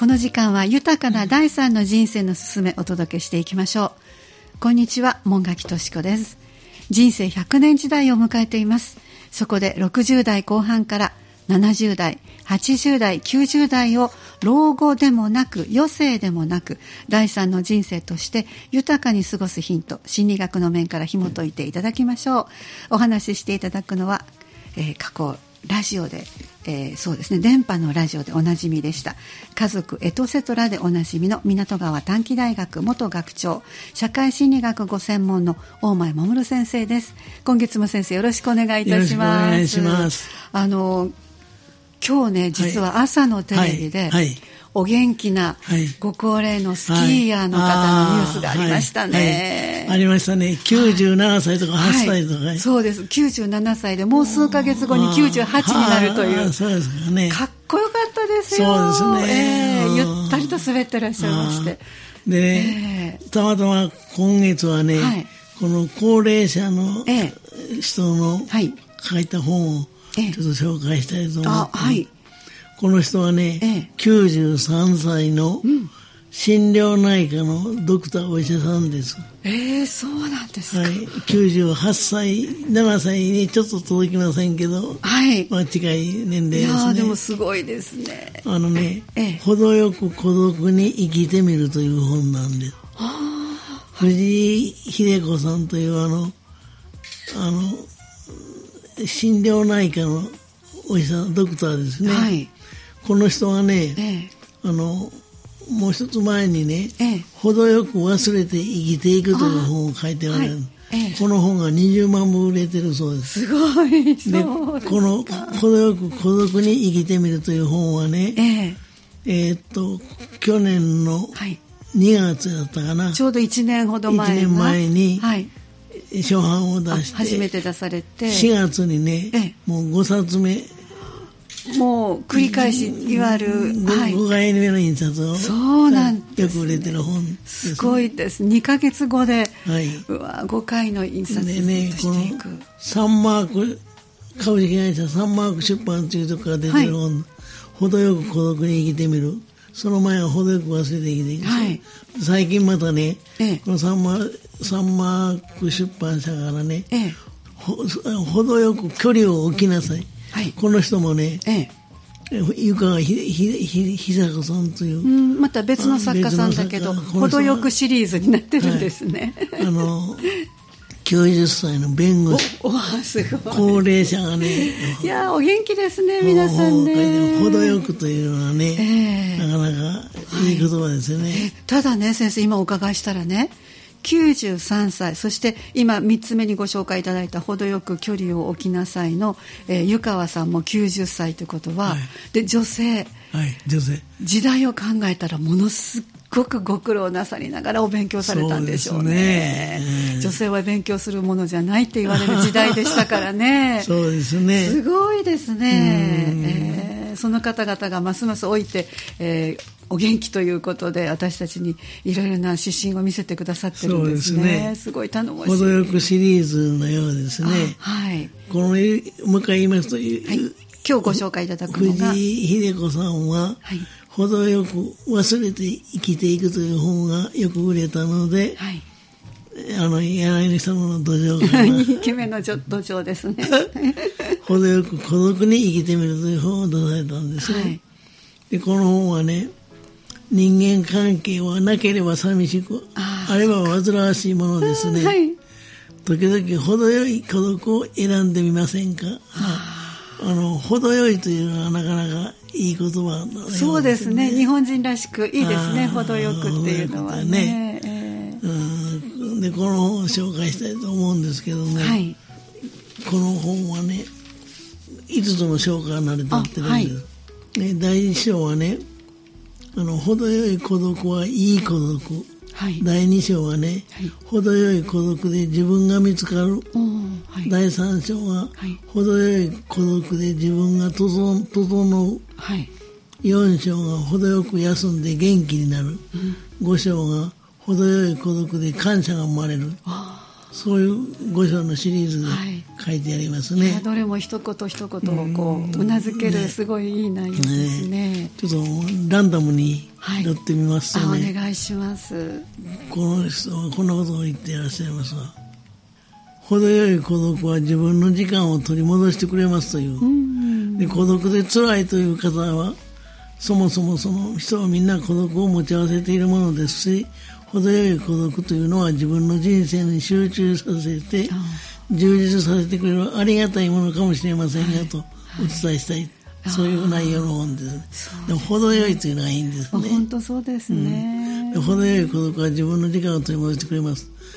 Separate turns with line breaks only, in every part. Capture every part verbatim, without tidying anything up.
この時間は豊かな第三の人生のすすめお届けしていきましょう。こんにちは、門垣敏子です。人生ひゃくねん時代を迎えています。そこでろくじゅう代後半からななじゅう代、はちじゅう代、きゅうじゅう代を老後でもなく余生でもなく第三の人生として豊かに過ごすヒント、心理学の面から紐解いていただきましょう。お話ししていただくのは、えー、過去ラジオで、えー、そうですね、電波のラジオでおなじみでした家族エトセトラでおなじみの港川短期大学元学長、社会心理学ご専門の大前守先生です。今月も先生よろしくお願いいたします。
よろしくお願いします。
あの今日ね、実は朝のテレビで、はいはいはい、お元気なご高齢のスキーヤーの方のニュースがありましたね、
はいはい、ありましたね。きゅうじゅうななさいとかはっさいとか、はいはい、
そうです。きゅうじゅうななさいでもう数ヶ月後にきゅうじゅうはちになるという。
そうですかね。
かっこよかったですよ。
そうですね、
えー、ゆったりと滑ってらっしゃいまして
でね、えー、たまたま今月はね、はい、この高齢者の人の書いた本をちょっと紹介したいと思って、えーあはい、この人はね、ええ、きゅうじゅうさんさいの心療内科のドクターお医者さんです。
えー、そうなんですか、
はい、きゅうじゅうはっさい、ななさいにちょっと届きませんけど、はい、まあ、近い年齢ですね。いや
でもすごいですね。
あのね、ええ、程よく孤独に生きてみるという本なんです。藤井秀子さんというあのあの心療内科のお医者ドクターですね、はい、この人はね、ええ、あのもう一つ前にね、ええ、程よく忘れて生きていくという本を書いておられる、はい、ええ、この本がにじゅうまんぶ売れてるそうです。
すごい。で
そうですか。この程よく孤独に生きてみるという本はね、えええー、っと去年のにがつだったかな、
ちょうどいちねんほど前
いちねんまえに、はい、初版を出して
初めて出されて
しがつにね、ええ、もうごさつめ、
もう繰り返しいわゆる
ご,、はい、ごかいめの印刷を
そうなんです、ね、
よく売れてる本です。
すごいです。にかげつごで、はい、うわごかいの印刷していく、ね、この
サンマーク株式会社サンマーク出版というところから出てる本、はい、程よく孤独に生きてみる。その前は程よく忘れて生きていく、はい、最近またね、ええ、このサンマーサンマーク出版社からね、ええ、ほ程よく距離を置きなさい、はい、この人もね、ええ、湯川ひひひ久子さんという、うん、
また別の作家さんだけど程よくシリーズになってるんですね、
はい、あのきゅうじゅっさいの弁護士、
おおすごい
高齢者がね、
いやお元気ですね皆さんね。
程よくというのはね、えー、なかなかいい言葉ですよね、はい、
ただね先生今お伺いしたらねきゅうじゅうさんさい、そして今みっつめにご紹介いただいた程よく距離を置きなさいの、えー、湯川さんもきゅうじゅっさいということは、はい、で女性、
はい、女性
時代を考えたらものすごくご苦労なさりながらお勉強されたんでしょうね。そうですね、えー、女性は勉強するものじゃないって言われる時代でしたからね
そうですね、
すごいですね、えー、その方々がますます老いて、えーお元気ということで私たちにいろいろな指針を見せてくださってるんですね。そうですね、すごい頼もしい。
程よくシリーズのようですね、はい、このもう一回言いますと、はい、
今日ご紹介いただくのが
藤井秀子さんは、はい、程よく忘れて生きていくという本がよく売れたので、はい、あの柳様の土壌かな
にきめの土壌ですね
程よく孤独に生きてみるという本を出されたんですね、はい、でこの本はね、人間関係はなければ寂しく あ, あれば煩わしいものですね、はい、時々程よい孤独を選んでみませんか。あの程よいというのはなかなかいい言葉のようですね。
そうですね、日本人らしくいいですね、程よくっていうのは ね, ね、
えー、うんでこの本を紹介したいと思うんですけどね、はい、この本はねいつつの章から成り立ってるんです、はいね、だいいち章はね、あの程よい孤独はいい孤独、はい、だいに章はね、はい、程よい孤独で自分が見つかる、はい、だいさん章は、はい、程よい孤独で自分が整う、はい、よん章が程よく休んで元気になる、うん、ご章が程よい孤独で感謝が生まれる、そういうご章のシリーズで書いてありますね、はい、
どれも一言一言をこううなずける、ね、すごいいい内容ですね。
ね、ちょっとランダムに拾ってみますとね、
はい、お願いします。
この人はこんなことを言っていらっしゃいますが、程よい孤独は自分の時間を取り戻してくれますという、うん、で孤独で辛いという方はそもそもその人はみんな孤独を持ち合わせているものですし、程よい孤独というのは自分の人生に集中させて充実させてくれるありがたいものかもしれませんよとお伝えしたい、はいはい、そういう内容の本ですね。でも程よいというのがいいんですね。
本当そうですね、
うん、程よい孤独は自分の時間を取り戻してくれます。うん、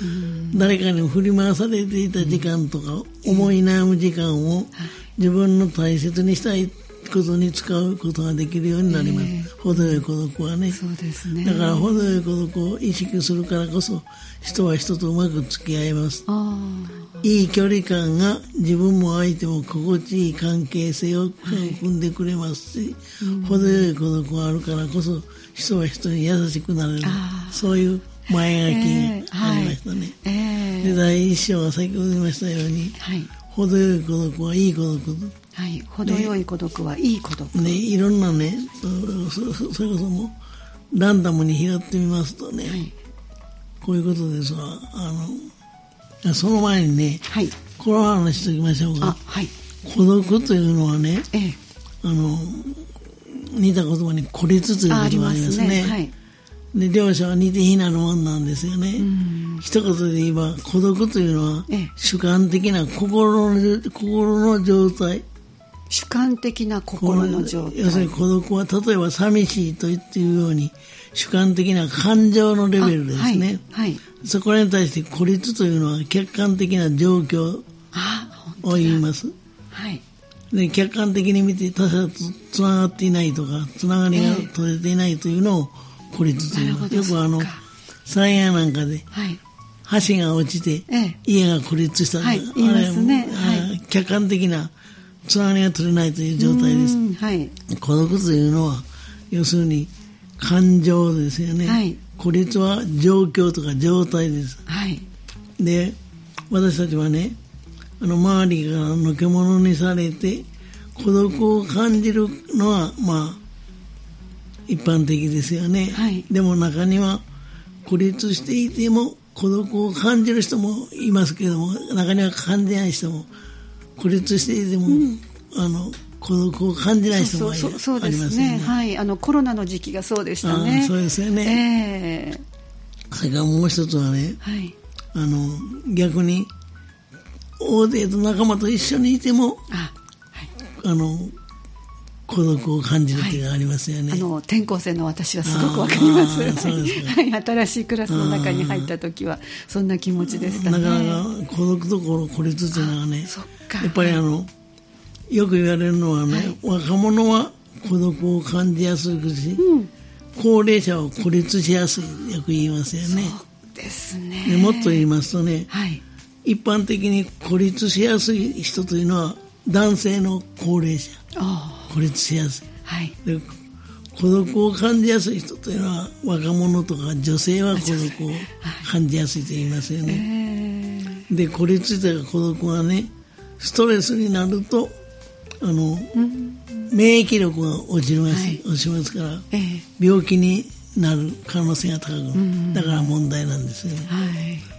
誰かに振り回されていた時間とか、うん、思い悩む時間を自分の大切にしたいことに使うことができるようになります、えー、程よい孤独はね。
そうですね。
だから程よい孤独を意識するからこそ人は人とうまく付き合います。いい距離感が自分も相手も心地いい関係性を組んでくれますし、はい、うん、程よい孤独があるからこそ人は人に優しくなれる、そういう前書きがありましたね、えーはいえー、で第一章は先ほど言いましたように、はい、程よい孤独はいい孤独、
はい、程よい孤独はいい孤独、
ね、いろんなね、それこそもランダムに拾ってみますとね、はい、こういうことですわ。あのその前にね、はい、この話しておきましょうか。はい、孤独というのはね、ええ、あの似た言葉に孤立という言葉がありますね。ありますね、はい、で両者は似て非なるもんなんですよね。一言で言えば孤独というのは、ええ、主観的な心の、心の状態、
主観的な心の状態、
要するに孤独は例えば寂しいと言っているように主観的な感情のレベルですね、はいはい、そこに対して孤立というのは客観的な状況を言います。はい、で客観的に見て他者とつながっていないとかつながりが取れていないというのを孤立と言います。よくあの災害なんかで、はい、橋が落ちて家が孤立したとか、はい、言いますね、はい、客観的なつながりが取れないという状態です、はい、孤独というのは要するに感情ですよね、はい、孤立は状況とか状態です、はい、で私たちはねあの周りからのけ者にされて孤独を感じるのはまあ一般的ですよね、はい、でも中には孤立していても孤独を感じる人もいますけれども、中には感じない人も、孤立していても、うん、あの孤独を感じない人もありますよね。
そうですね、はい、あのコロナの時期がそうでしたね。
あそうですよね、えー、それからもう一つはね、はい、あの逆に大勢と仲間と一緒にいてもあ、はい、あの孤独を感じるっていうのがありますよね、
はい、あの転校生の私はすごくわかります。そうですか、はい、新しいクラスの中に入った時はそんな気持ちでしたね。
なかなか孤独と孤立というのはね、やっぱりあのよく言われるのはね、はい、若者は孤独を感じやすいし、うん、高齢者は孤立しやすい、よく言いますよね。
そうですね。
でもっと言いますとね、はい、一般的に孤立しやすい人というのは男性の高齢者、孤立しやすい、はい、で孤独を感じやすい人というのは若者とか女性は孤独を感じやすいと言いますよね、はい、で孤立というか孤独はねストレスになるとあの、うん、免疫力が落ちます、はい、落ちますから、えー、病気になる可能性が高くなる、うん、だから問題なんですよね、はい、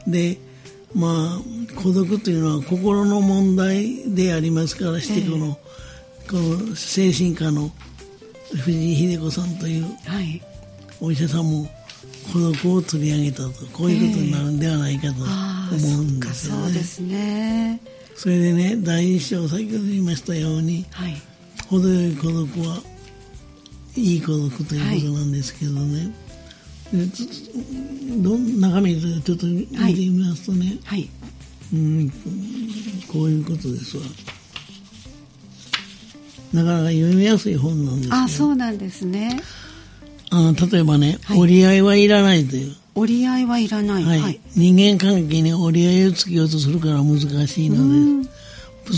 でまあ孤独というのは心の問題でありますからして、えー、このこの精神科の藤井秀子さんというお医者さんも孤独を取り上げたと、こういうことになるんではないかと思うんですよね、えー、そうですね。それでね第一章先ほど言いましたように、はい、程よい孤独はいい孤独ということなんですけどね、はい、でど中身でちょっと見てみますとね、はいはい、うんこういうことですわ。なかなか読みやすい本なんですよ。
あ、そうなんですね。
あ例えばね、はい、折り合いはいらないという。
折り合いはいらない、
はいはい、人間関係に折り合いをつけようとするから難しいのです。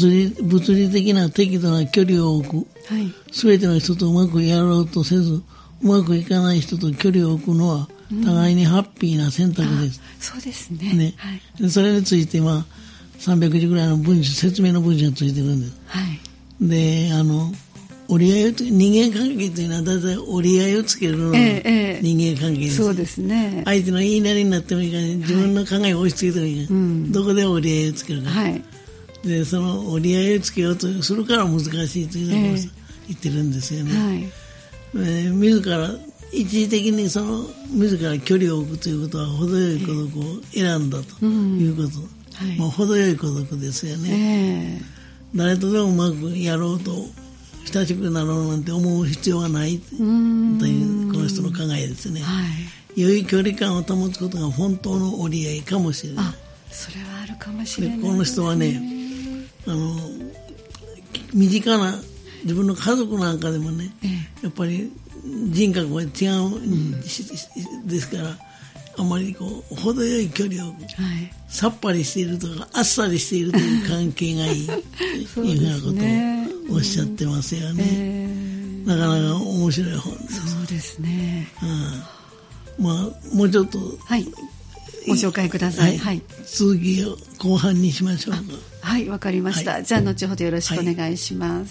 物理、物理的な適度な距離を置く、はい、全ての人とうまくやろうとせずうまくいかない人と距離を置くのは互いにハッピーな選択です、
うん、そうですね、
ね、はい、でそれについて、まあ、さんびゃくじぐらいの文章説明の文章がついてるんです、はい、であの折り合いをつけ人間関係というのは大体折り合いをつけるのが人間関係です、ええええ、
そうですね。
相手の言いなりになってもいいから、ね、自分の考えを押し付けてもいいから、はい、うん、どこで折り合いをつけるか、はい、でその折り合いをつけようとするから難しいというのを、ええ、言ってるんですよね、はい、えー、自ら一時的にその自ら距離を置くということは程よい孤独を選んだということ、えーうん、はい、まあ、程よい孤独ですよね、えー、誰とでもうまくやろうと親しくなろうなんて思う必要はないというこの人の考えですね、はい、良い距離感を保つことが本当の折り合いかもしれない。
あ、それはあるかもしれないですね。
この人はね、あの身近な自分の家族なんかでもね、ええ、やっぱり人格が違う、うん、ですからあまりこう程よい距離を、はい、さっぱりしているとかあっさりしているという関係がいいというふうなことをおっしゃってますよね、えー、なかなか面白い本です。
そうですね、
うん、まあもうちょっと、
はい、ご紹介ください、はいはい、
続きを後半にしましょうか。
はい、わかりました、はい、じゃあ後ほどよろしくお願いします、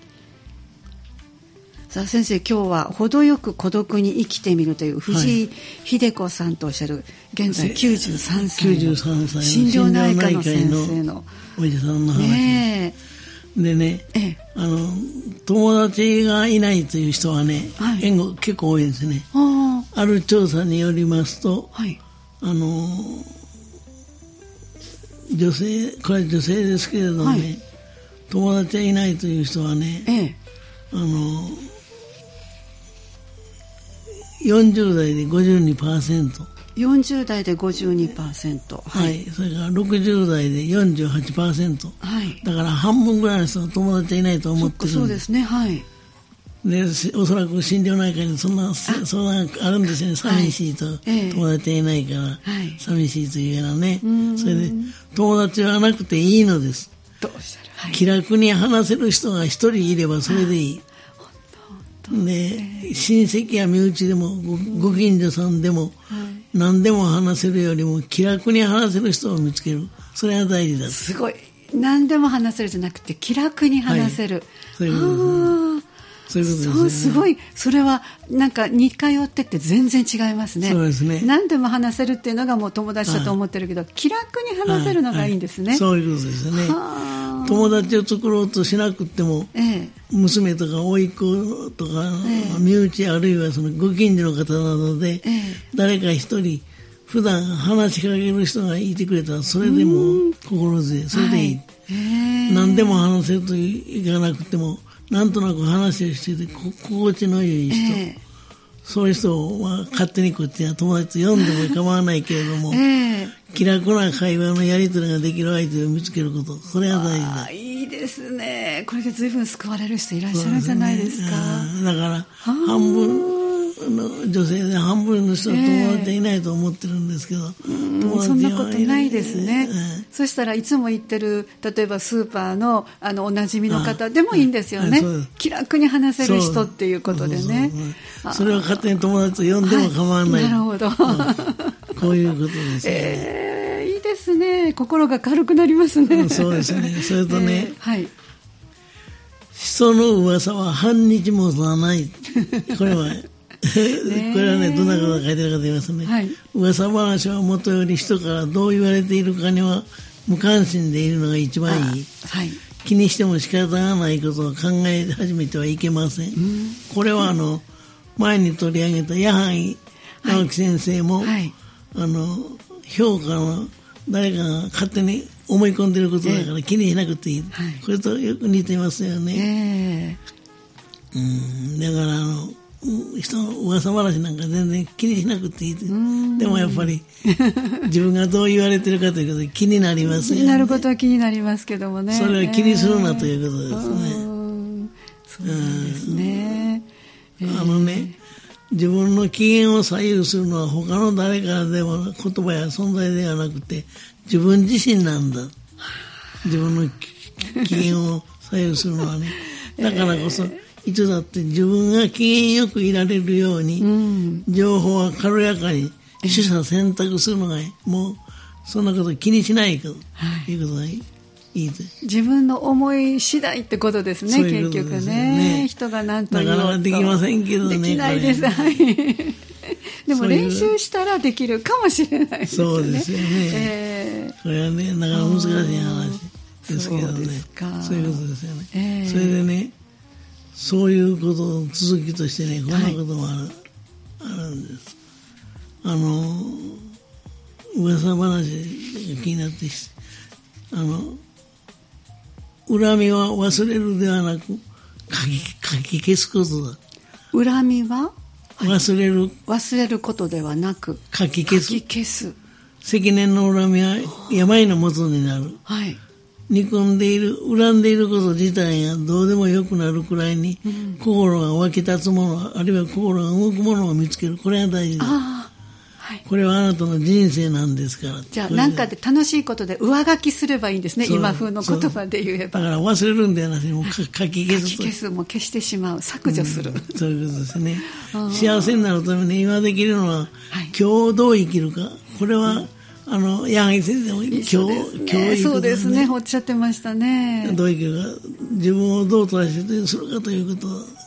はい、さあ先生、今日は程よく孤独に生きてみるという藤井秀子さんとおっしゃる現在きゅうじゅうさんさいの心療内科の先生の
おじさんの話、ね、でね、ええ、あの友達がいないという人はね、はい、援護結構多いですね。 あ, ある調査によりますと、はい、あの女性、これは女性ですけれどもね、はい、友達がいないという人はね、ええ、あのよんじゅう代で ごじゅうにパーセント、
よんじゅう代で ごじゅうにパーセント、
はい、はい、それからろくじゅう代で よんじゅうはちパーセント、はい、だから半分ぐらいの人は友達いないと思ってるんです。
そうですね、はい、
でおそらく心療内科にそんな相談があるんですよね。寂しいと、はい、友達いないから、はい、寂しいというようなね、それで友達はなくていいのです。
どうおっしゃる、はい、
気楽に話せる人が一人いればそれでいい。で、親戚や身内でも ご, ご近所さんでも、はい、何でも話せるよりも気楽に話せる人を見つける、それが大事だ。
すごい、何でも話せるじゃなくて気楽に話せる、はい、
そういうことですね。そういうことですね。そう、
すごい、それはなんか似通ってって全然違いますね。
そうですね。
何でも話せるっていうのがもう友達だと思ってるけど、はい、気楽に話せるのがいいんですね、
はいはい、そういうことですね。友達を作ろうとしなくても、ええ、娘とか甥っ子とか、ええ、身内あるいはそのご近所の方などで、ええ、誰か一人普段話しかける人がいてくれたらそれでも心強い、それでいい、はい、ええ、何でも話せるといかなくてもなんとなく話をしてて心地のいい人、えー、そういう人は勝手にこっちは友達と呼んでも構わないけれども、えー、気楽な会話のやり取りができる相手を見つけること、それが大事だ。
いいですね。これで随分救われる人いらっしゃるんじゃないですか。
ですね、だから半分の女性で半分の人は友達いないと思ってるんですけど、
えー、友達そんなことないですね、えー、そしたらいつも行ってる例えばスーパー の, あのおなじみの方でもいいんですよね。気楽に話せる人っていうことでね。
そ, そ, それを勝手に友達と呼んでも構わない、
はい、なるほど、
こういうことですね、
えー、いいですね。心が軽くなりますね、
うん、そうですね。それとね、
えーはい、
人の噂は半日も持たないこれはこれはね、どんなことが書いてるかと言いますとね、はい、噂話はもとより人からどう言われているかには無関心でいるのが一番いい、はい、気にしても仕方がないことを考え始めてはいけません、うん、これはあの前に取り上げた矢作直樹先生も、はいはい、あの評価の誰かが勝手に思い込んでいることだから気にしなくていい、はい、これとよく似てますよね、えー、うんだからあの人の噂話なんか全然気にしなくていい。でもやっぱり自分がどう言われてるかということで気になりますよね。
なることは気になりますけどもね。
それは気にするなということですね。
そうですね。
あのね、自分の機嫌を左右するのは他の誰かでも言葉や存在ではなくて自分自身なんだ。自分の機嫌を左右するのはね。だからこそ、いつだって自分が機嫌よくいられるように、うん、情報は軽やかに取捨選択するのがもうそんなこと気にしないということがいい、 いいと。
自分の思い次第ってことですね。
そういうことです
結局
ね。
ね、人が何と言おうと
なかなかできませんけどね。
できないです。はい。でも練習したらできるかもしれないですよね。
そうですよね。
えー、
これはね、なかなか難しい話ですけどね。
そうですか。
そういうことですよね。
えー、
それでね、そういうことを続きとしてね、こんなこともある、はい、あるんです。あの、噂話が気になってきて、あの、恨みは忘れるではなく、書き、書き消すことだ。
恨みは
忘れる。
忘れることではなく、
書き消す。
書き消す。
積年の恨みは病のもとになる。
はい。
憎んでいる、恨んでいること自体がどうでもよくなるくらいに、うん、心が湧き立つもの、あるいは心が動くものを見つける。これが大事です。
あはい、
これはあなたの人生なんですから。
じゃあ何かで楽しいことで上書きすればいいんですね。今風の言葉で言えば。
だから忘れるんではなくて、もう書き消すと。
書き消す、もう消してしまう。削除する。
うん、そういうことですね。幸せになるために今できるのは、はい、今日どう生きるか。これは、うんあの、矢作先生も今日、今日、
ね、そうですね、おっしゃってましたね。
どう生きるか、自分をどう捉えてするかということ、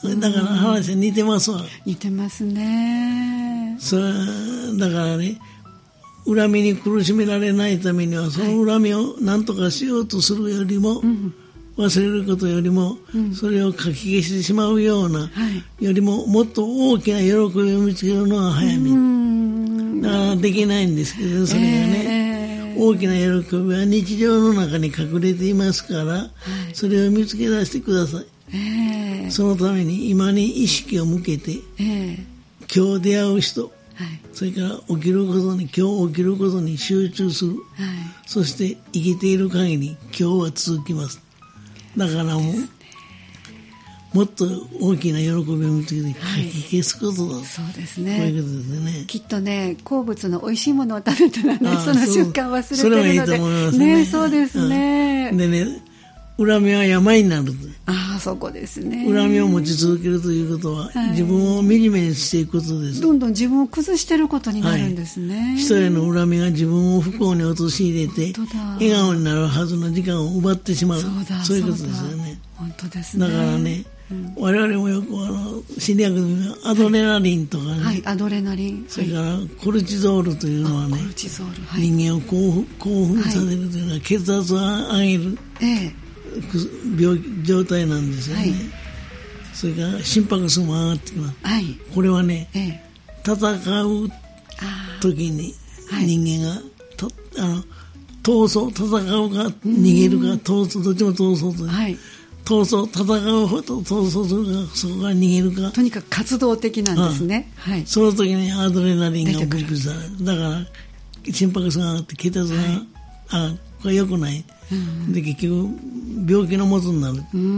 だから話は似てますわ。
似てますね。
それだからね、恨みに苦しめられないためには、その恨みを何とかしようとするよりも、はい忘れることよりも、うん、それを書き消してしまうような、はい、よりももっと大きな喜びを見つけるのが早め。だからできないんですけど、それがね、えー、大きな喜びは日常の中に隠れていますから、はい、それを見つけ出してください。えー、そのために今に意識を向けて、えー、今日出会う人、はい、それから起きることに、今日起きることに集中する。はい、そして生きている限り今日は続きます。だからもう、もっと大きな喜びを見つけて書き消すことだ、はい、
そうですね。
こういうことですね。
きっとね、好物の美味しいものを食べたらね、その瞬間忘れてるので。それはいいと思いますね。ね、そうですね。
でね、恨みは病になる。
ああ、そこですね。
恨みを持ち続けるということは、はい、自分を惨めにしていくことです。
どんどん自分を崩していることになるんですね。
はい、人への恨みが自分を不幸に陥れて、笑顔になるはずの時間を奪ってしまう。そうだ、そういうことですよね。
本当ですね。
だからね、うん、我々もよくあの心理学でアドレナリンとかね、はい
はい、アドレナリン、
それからコルチゾールというのはね、
コルチゾール、はい、
人間を興奮、興奮させるというのは血圧を上げる、ええ病状態なんですよね、はい、それから心拍数も上がってきます、はい、これはね、ええ、戦う時に人間がとあの闘争戦うか逃げるか闘争どっちも闘争と、はい、闘争戦うほど闘争するかそこから逃げるか
とにかく活動的なんですね、はい、
その時にアドレナリンが分泌されるだから心拍数が上がって血圧が、はい、あこれ良くない、うん、で結局病気のもとになる、うん、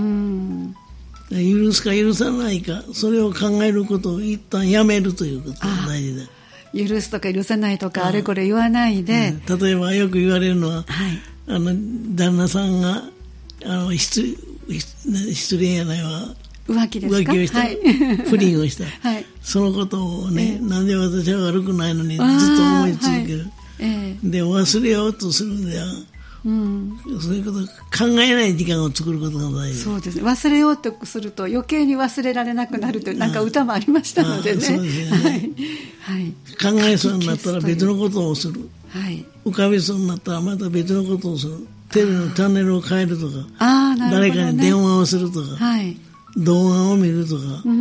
許すか許さないかそれを考えることを一旦やめるということが大事だ。
許すとか許さないとかあれこれ言わないで、
うん、例えばよく言われるのは、はい、あの旦那さんがあの失失恋やないわ
浮気ですか、
浮気をした、はい、不倫をした、はい、そのことをね、えー、なんで私は悪くないのにずっと思い続ける、はいえー、で忘れようとするんだよ、うん、そういうこと考えない時間を作ることが大事。
そうですね。忘れようとすると余計に忘れられなくなるというなんか歌もありましたのでね。
そうですよね、はいはい、考えそうになったら別のことをする、はい、浮かびそうになったらまた別のことをする、テレビのチャンネルを変えるとか、あ、なるほどね、誰かに電話をするとか、はい、動画を見るとか、うん、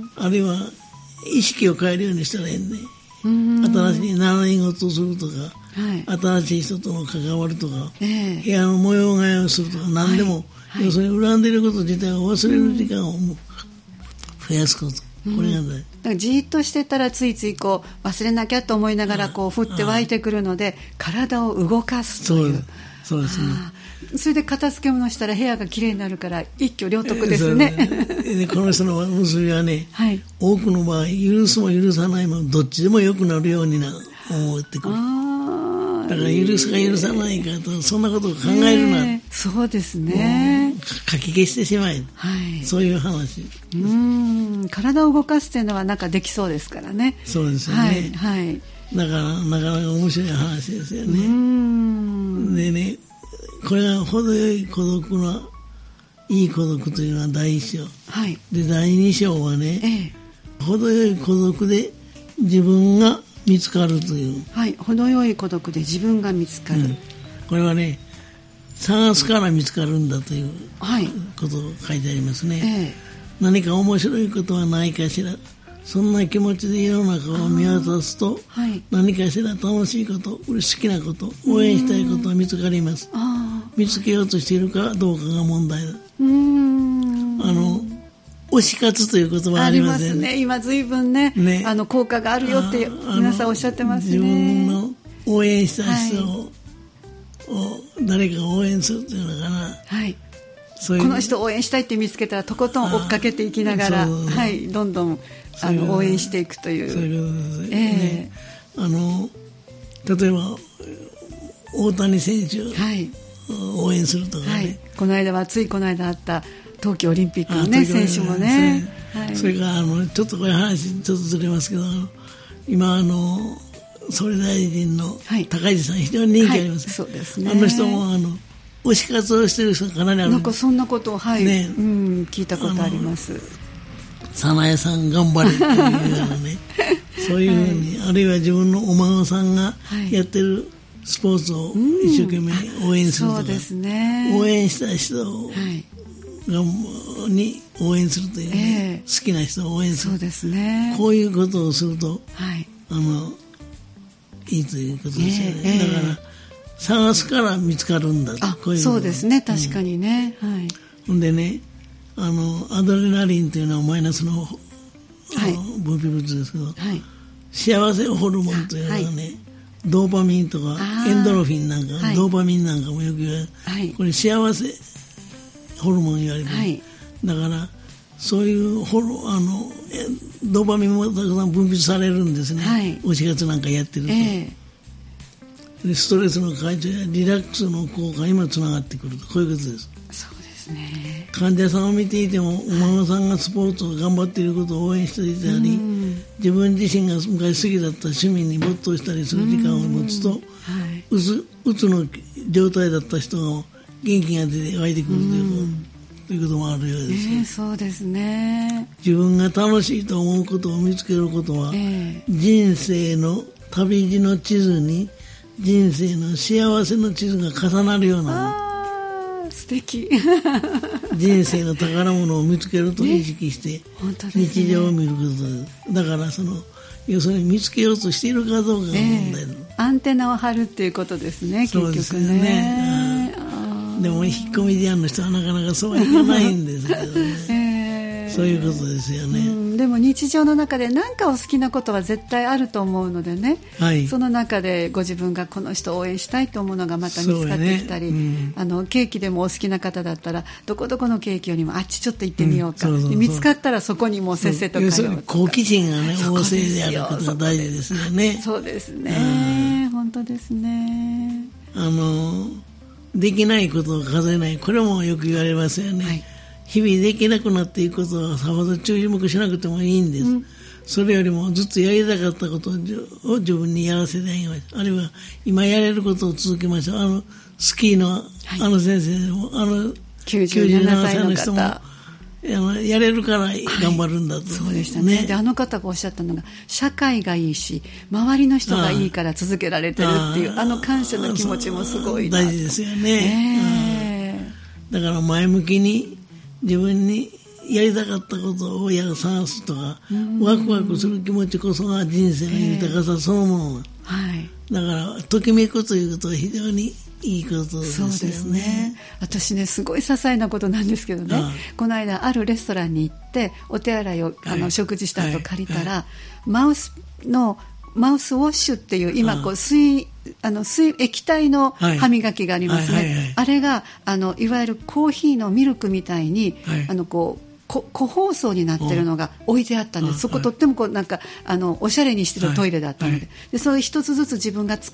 あるいは意識を変えるようにしたらいいんで、うん、新しい習い事をするとか、はい、新しい人との関わるとか、えー、部屋の模様替えをするとか何でも、はい、要するに恨んでいること自体を忘れる時間を増やすこと、うん、これが大事。だ
からじーっとしてたらついついこう忘れなきゃと思いながらこう降って湧いてくるので体を動かすという。
そうですね。
それで片付け物したら部屋がきれいになるから一挙両得ですね。
えこの人の結びはね、はい、多くの場合許すも許さないもどっちでも良くなるようにな思ってくる。だから許すか許さないかとそんなことを考えるな、
ね、そうですね、
書き消してしまえ、はい、そういう話。
うーん体を動かすというのはなんかできそうですからね。
そうですよね、はいはい、だからなかなか面白い話ですよね。うーんでねこれが程よい孤独ないい孤独というのはだいいち章、
はい、
でだいに章はね、
ええ、
程よい孤独で自分が見つかるという、
はい、程よい孤独で自分が見つかる、うん、
これはね探すから見つかるんだということを書いてありますね、ええ、何か面白いことはないかしら、そんな気持ちで世の中を見渡すと、はい、何かしら楽しいこと、好きなこと、応援したいことは見つかります。見つけようとしているかどうかが問題だ。うーん、あの推し活という言葉がありますよね。ありますね。
今ずいぶんね、ね、あの効果があるよって皆さんおっしゃってますね。
自分の応援した人を、はい、を誰か応援するというのかな、はい、そういう
この人を応援したいって見つけたらとことん追っかけていきながら、はい、どんどんあの応援していくという。
そういうことですね。えー、あの例えば大谷選手を応援するとかね、はい、
この間はついこの間あった冬季オリンピックの、ね、選手もね、
はい、それからあのちょっとこれ話ちょっとずれますけど、今あの総理大臣の高市さん、はい、非常に人気あります、はい、そうですね、あの人もあの推し活をしている人がかなりある。
なんかそんなことを、はい、ね、うん、聞いたことあります。
早苗さん頑張れっていうようなねそういうふうに、はい、あるいは自分のお孫さんがやってるスポーツを一生懸命応援するとか、うん、そうですね、応援した人を、はい、に応援するという、ね、えー、好きな人を応援する、そうですね、こういうことをすると、はい、あのいいということですよね、えーえー、だから探すから見つかるんだと。
あ、こういうそうですね、確かにね、うん、はい、
ほんでね、あのアドレナリンというのはマイナスの、はい、分泌物ですけど、はい、幸せホルモンというのはね、はい、ドーパミンとかエンドロフィンなんか、はい、ドーパミンなんかもよく言われる、はい、これ幸せホルモン言われて、はい、だからそういうホルあのドーパミンもたくさん分泌されるんですね、はい、推し活なんかやってると、えー、でストレスの解消やリラックスの効果にもつながってくると、こういうことです。
そうですね、
患者さんを見ていてもお孫さんがスポーツを頑張っていることを応援していたり、自分自身が昔好きだった趣味に没頭したりする時間を持つと、はい、うつ、うつの状態だった人が元気が出て湧いてくるということ、ということもあるようです、ね、
えー、そうですね、
自分が楽しいと思うことを見つけることは、えー、人生の旅路の地図に人生の幸せの地図が重なるようなもの、
素敵
人生の宝物を見つけると意識して日常を見ることです。だからその要するに見つけようとしているかどうかが問題、えー、
アンテナを張るっていうことですね、結局ね。そうですね、
でも引っ込み思案の人はなかなかそうはいかないんですけどね、えー、そういうことですよね、うん、
でも日常の中で何かお好きなことは絶対あると思うのでね、はい、その中でご自分がこの人を応援したいと思うのがまた見つかってきたり、ね、うん、あのケーキでもお好きな方だったらどこどこのケーキよりもあっちちょっと行ってみようか、うん、そうそうそう、見つかったらそこにもうせっせと通うとか、
うん、好奇心がね旺盛であることが大事ですよね。
そうですね、本当ですね。
あのできないことを数えない、これもよく言われますよね、はい、日々できなくなっていくことはさほど注目しなくてもいいんです、うん、それよりもずっとやりたかったことを自分にやらせてあげましょう。あるいは今やれることを続けましょう。あのスキーの、はい、あの先生もあの
きゅうじゅうななさいの人も
やれるから頑張るんだと、はい、
そうでしたね。であの方がおっしゃったのが社会がいいし周りの人がいいから続けられてるっていう あ, あの感謝の気持ちもすごいなと。
大事ですよね、えー、だから前向きに自分にやりたかったことをやる探すとかワクワクする気持ちこそが人生の豊かさそのものな、えーはい、だからときめくということは非常にいいことですよね。そうですね。
私ねすごい些細なことなんですけどね、ああこの間あるレストランに行ってお手洗いをあの、はい、食事した後借りたら、はい、マウスのマウスウォッシュっていう今こう水あの水液体の歯磨きがありますね、はいはいはいはい、あれがあのいわゆるコーヒーのミルクみたいに、はい、あのこう個包装になってるのが置いてあったんです。そことってもこうなんかあのおしゃれにしてるトイレだったので、はいはい、でそれ一つずつ自分が使っ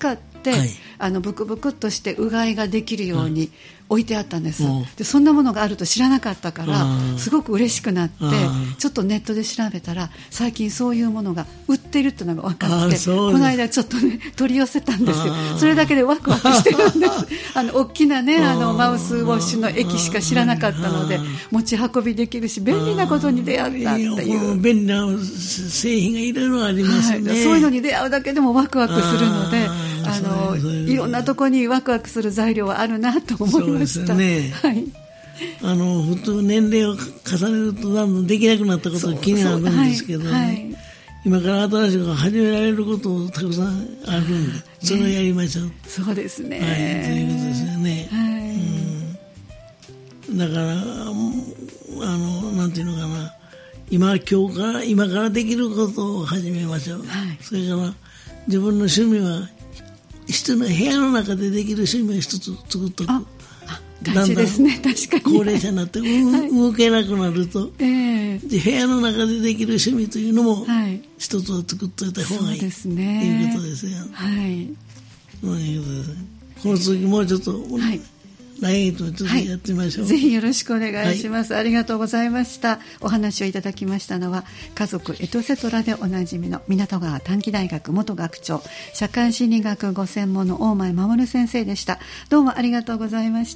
て、はい、あのブクブクっとしてうがいができるように置いてあったんです、
はい、
でそんなものがあると知らなかったからすごく嬉しくなってちょっとネットで調べたら最近そういうものが売ってるってのが分かって、この間ちょっとね取り寄せたんですよ。それだけでワクワクしてるんですあの大きなねあのマウスウォッシュの液しか知らなかったので持ち運びできるし便利なことに出会ったっていう
便利な製品がいろいろありますね、
はい、そういうのに出会うだけでもワクワクするのであのいろんなところにワクワクする材料はあるなと思いました。
そうですね、はい、あの普通年齢を重ねるとだんだんできなくなったことが気になるんですけどね、はいはい、今から新しく始められることをたくさんあるんで、ね、それをやりましょう。
そうですね、
はい、ということですよね、はいうん、だからあのなんていうのかな今今日から今からできることを始めましょう、はい、それから自分の趣味は人の部屋の中でできる趣味を一つ作っとく。
ああ大事ですね。確かに
高齢者になって動けなくなると、はいえー、で部屋の中でできる趣味というのも一つを作っておいた方がいい、はい、そうですね、ということですよ。はい、そういうことです。この次もうちょっと、はい来月もちょっとやってみましょう、はい、ぜ
ひよろしくお願いします、はい、ありがとうございました。お話をいただきましたのは家族エトセトラでおなじみの港川短期大学元学長社会心理学ご専門の大前守先生でした。どうもありがとうございました。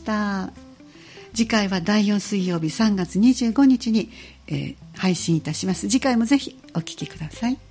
次回はだいよん水曜日さんがつにじゅうごにちに、えー、配信いたします。次回もぜひお聞きください。